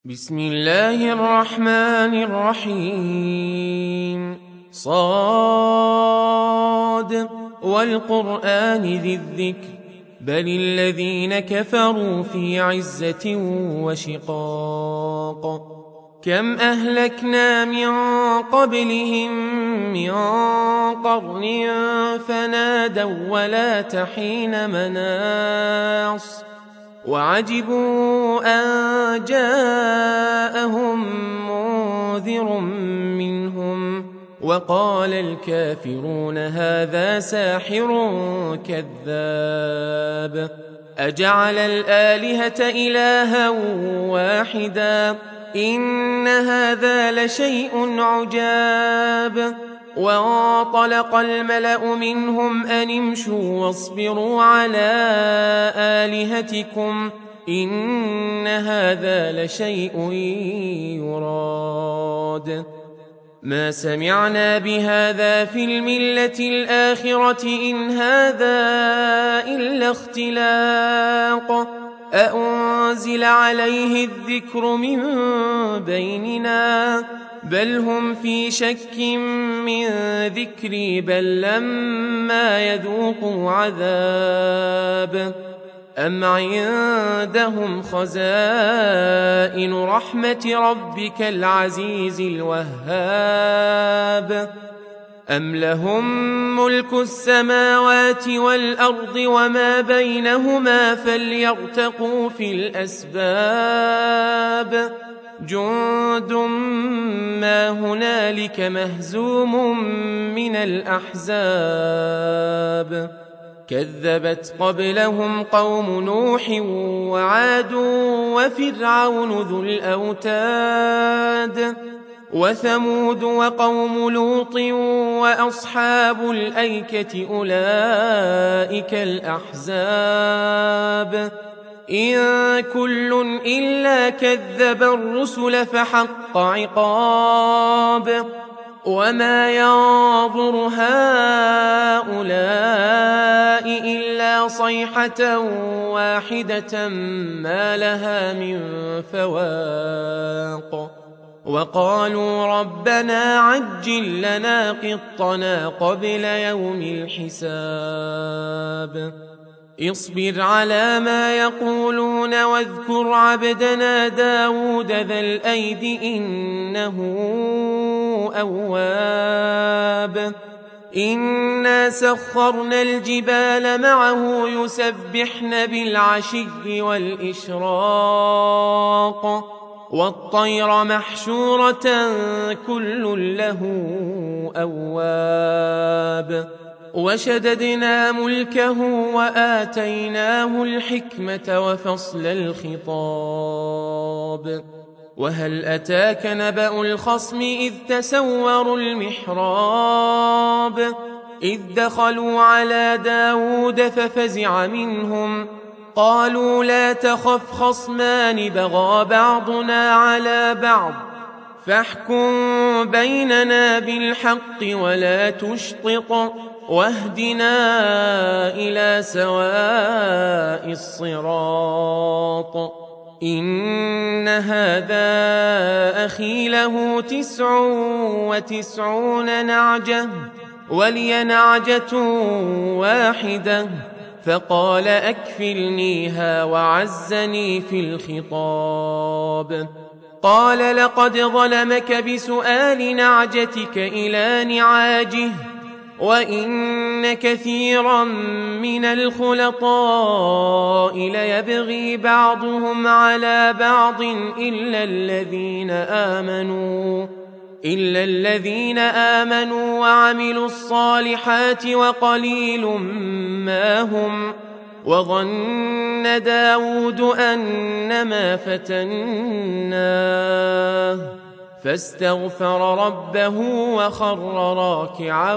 بسم الله الرحمن الرحيم صاد والقرآن ذي الذكر بل الذين كفروا في عزة وشقاق كم أهلكنا من قبلهم من قرن فنادوا ولا حين مناص وعجبوا أن جاءهم منذر منهم وقال الكافرون هذا ساحر كذاب أجعل الآلهة إلها واحدا إن هذا لشيء عجاب وانطلق الملأ منهم أن امشوا واصبروا على آلهتكم إن هذا لشيء يراد ما سمعنا بهذا في الملة الآخرة إن هذا إلا اختلاق أأنزل عليه الذكر من بيننا بل هم في شك من ذكري بل لما يذوقوا عذاب أم عندهم خزائن رحمة ربك العزيز الوهاب أم لهم ملك السماوات والأرض وما بينهما فليرتقوا في الأسباب جند ما هنالك مهزوم من الأحزاب كذبت قبلهم قوم نوح وعاد وفرعون ذو الأوتاد وثمود وقوم لوط وأصحاب الأيكة أولئك الأحزاب إن كل إلا كذب الرسل فحق عقاب وما ينظر هؤلاء إلا صيحة واحدة ما لها من فواق وقالوا ربنا عجل لنا قطنا قبل يوم الحساب اصبر على ما يقولون واذكر عبدنا داود ذا الأيد إنه أواب إنا سخرنا الجبال معه يسبحن بالعشي والإشراق والطير محشورة كل له أواب وشددنا ملكه وآتيناه الحكمة وفصل الخطاب وهل أتاك نبأ الخصم إذ تسوروا المحراب إذ دخلوا على داود ففزع منهم قالوا لا تخف خصمان بغى بعضنا على بعض فاحكم بيننا بالحق ولا تشطط واهدنا إلى سواء الصراط إن هذا أخي له 99 نعجة ولي نعجة واحدة فقال أكفلنيها وعزني في الخطاب قال لقد ظلمك بسؤال نعجتك إلى نعاجه وإن كثيرا من الخلطاء ليبغي بعضهم على بعض إلا الذين آمنوا وعملوا الصالحات وقليل ما هم وظن داود أنما فتناه فاستغفر ربه وخر راكعا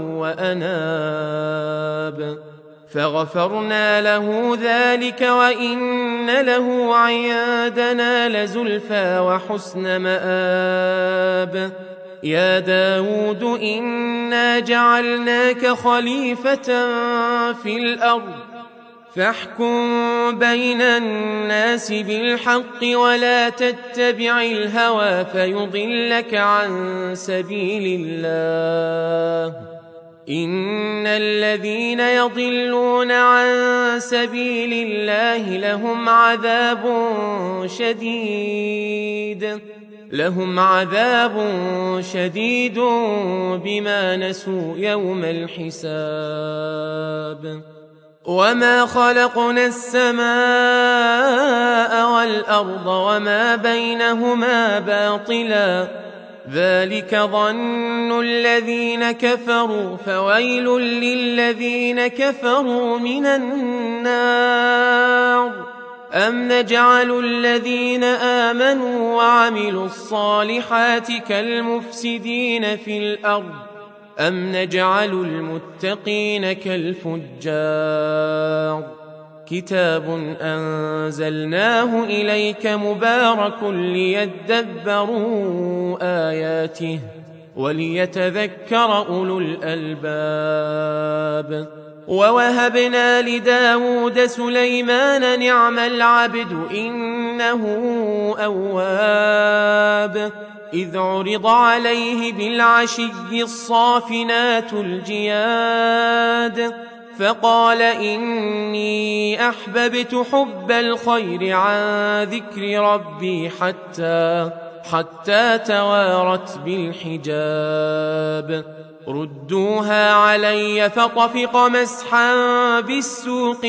وأناب فغفرنا له ذلك وإن له عندنا لزلفى وحسن مآب يا داود إنا جعلناك خليفة في الأرض فاحكم بين الناس بالحق ولا تتبع الهوى فيضلك عن سبيل الله إن الذين يضلون عن سبيل الله لهم عذاب شديد بما نسوا يوم الحساب وما خلقنا السماء والأرض وما بينهما باطلا ذلك ظن الذين كفروا فويل للذين كفروا من النار أم نجعل الذين آمنوا وعملوا الصالحات كالمفسدين في الأرض أم نجعل المتقين كالفجار كتاب أنزلناه إليك مبارك ليدبروا آياته وليتذكر أولو الألباب ووهبنا لداود سليمان نعم العبد إنه أواب إذ عرض عليه بالعشي الصافنات الجياد فقال إني أحببت حب الخير عن ذكر ربي حتى توارت بالحجاب ردوها علي فطفق مسحا بالسوق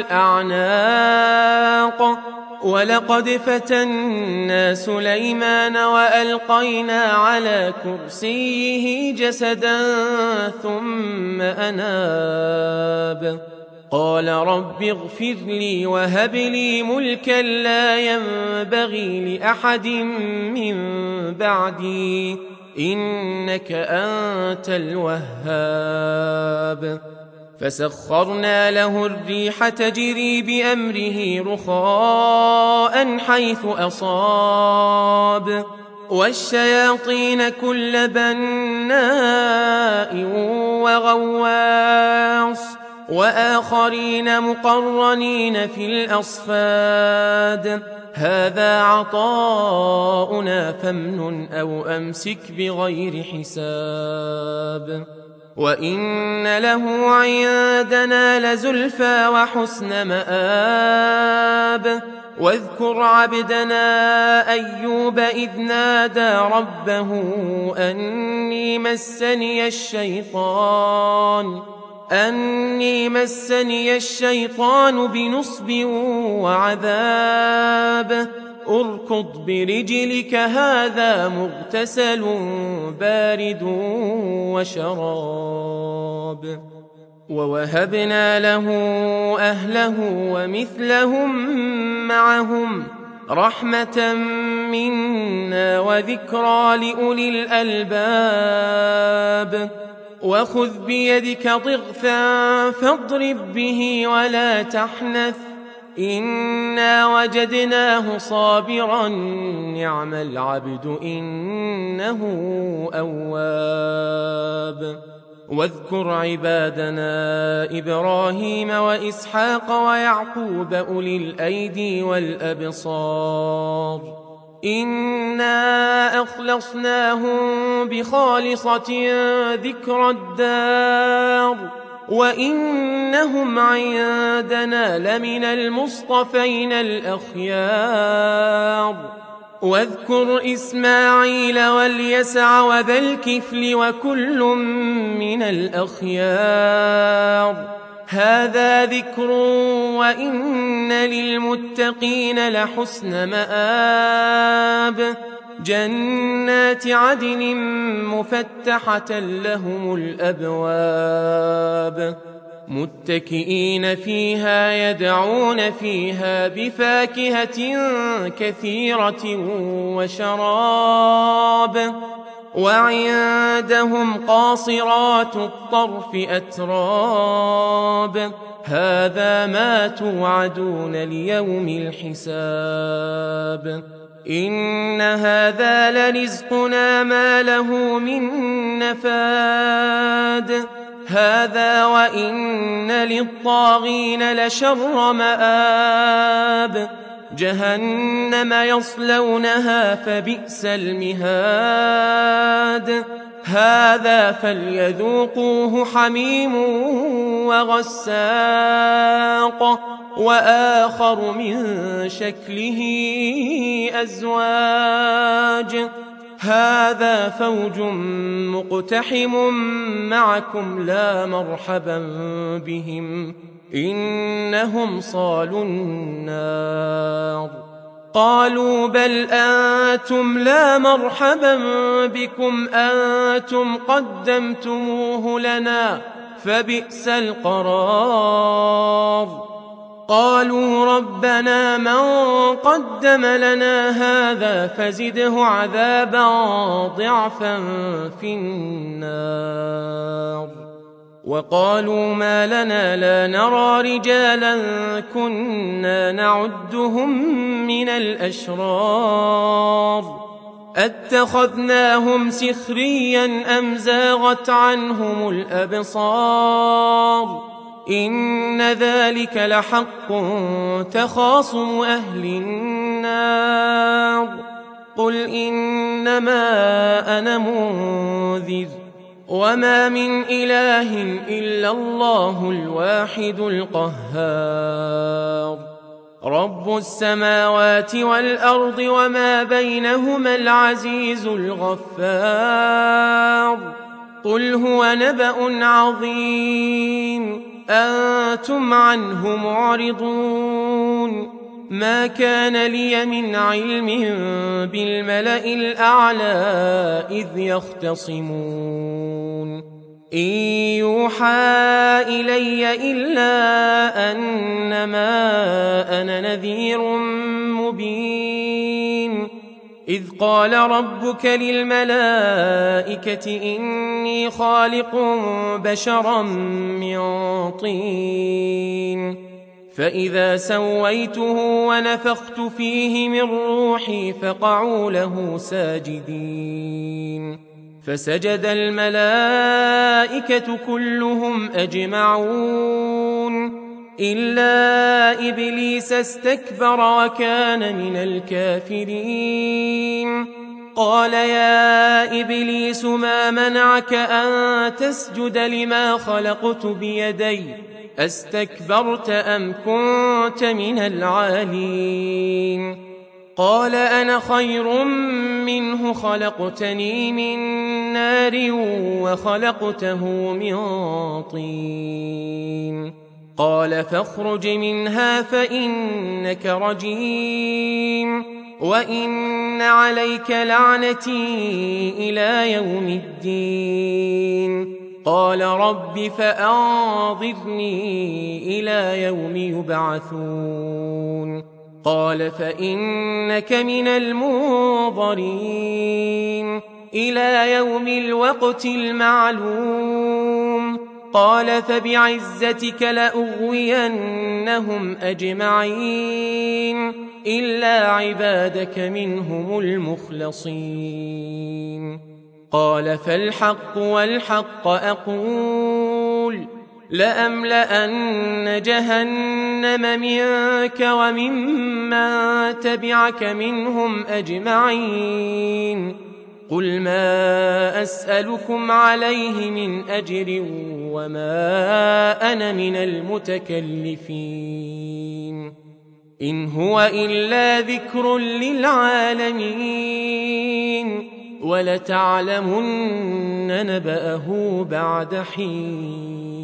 والأعناق ولقد فتنا سليمان وألقينا على كرسيه جسدا ثم أناب قال رب اغفر لي وهب لي ملكا لا ينبغي لأحد من بعدي إنك أنت الوهاب فسخرنا له الريح تجري بأمره رخاء حيث أصاب والشياطين كل بناء وغواص وآخرين مقرنين في الأصفاد هذا عطاؤنا فامنن أو أمسك بغير حساب وإن له عندنا لزلفى وحسن مآب واذكر عبدنا أيوب إذ نادى ربه أني مسني الشيطان بنصب وعذاب اركض برجلك هذا مغتسل بارد وشراب ووهبنا له أهله ومثلهم معهم رحمة منا وذكرى لأولي الألباب وخذ بيدك ضغثا فاضرب به ولا تحنث إنا وجدناه صابرا نعم العبد إنه أواب واذكر عبادنا إبراهيم وإسحاق ويعقوب أولي الأيدي والأبصار إنا أخلصناهم بخالصة ذكر الدار وإنهم عندنا لمن المصطفين الأخيار واذكر إسماعيل واليسع وذا الكفل وكل من الأخيار هذا ذكر وإن للمتقين لحسن مآب جنات عدن مفتحة لهم الأبواب متكئين فيها يدعون فيها بفاكهة كثيرة وشراب وعندهم قاصرات الطرف أتراب هذا ما توعدون ليوم الحساب إن هذا لرزقنا ما له من نفاد هذا وإن للطاغين لشر مآب جهنم يصلونها فبئس المهاد هذا فليذوقوه حميم وغساق وآخر من شكله أزواج هذا فوج مقتحم معكم لا مرحبا بهم إنهم صالوا النار قالوا بل أنتم لا مرحبا بكم أنتم قدمتموه لنا فبئس القرار قالوا ربنا من قدم لنا هذا فزده عذابا ضعفا في النار وقالوا ما لنا لا نرى رجالا كنا نعدهم من الأشرار أتخذناهم سخريا أم زاغت عنهم الأبصار إن ذلك لحق تخاصم أهل النار قل إنما أنا منذر وما من إله إلا الله الواحد القهار رب السماوات والأرض وما بينهما العزيز الغفار قل هو نبأ عظيم أنتم عنه معرضون ما كان لي من علم بالملأ الأعلى إذ يختصمون إن يوحى إلي إلا أنما أنا نذير مبين إذ قال ربك للملائكة إني خالق بشرا من طين فإذا سويته ونفخت فيه من روحي فقعوا له ساجدين فسجد الملائكة كلهم أجمعون إلا إبليس استكبر وكان من الكافرين قال يا إبليس ما منعك أن تسجد لما خلقت بيدي أستكبرت أم كنت من العالين قال أنا خير منه خلقتني من نار وخلقته من طين قال فاخرج منها فإنك رجيم وإن عليك لعنتي إلى يوم الدين قال رب فأنظرني إلى يوم يبعثون قال فإنك من المنظرين إلى يوم الوقت المعلوم قال فبعزتك لأغوينهم أجمعين إلا عبادك منهم المخلصين قال فالحق والحق أقول لأملأن جهنم منك وممن تبعك منهم أجمعين قل ما أسألكم عليه من أجر وما أنا من المتكلفين إن هو إلا ذكر للعالمين ولتعلمن نبأه بعد حين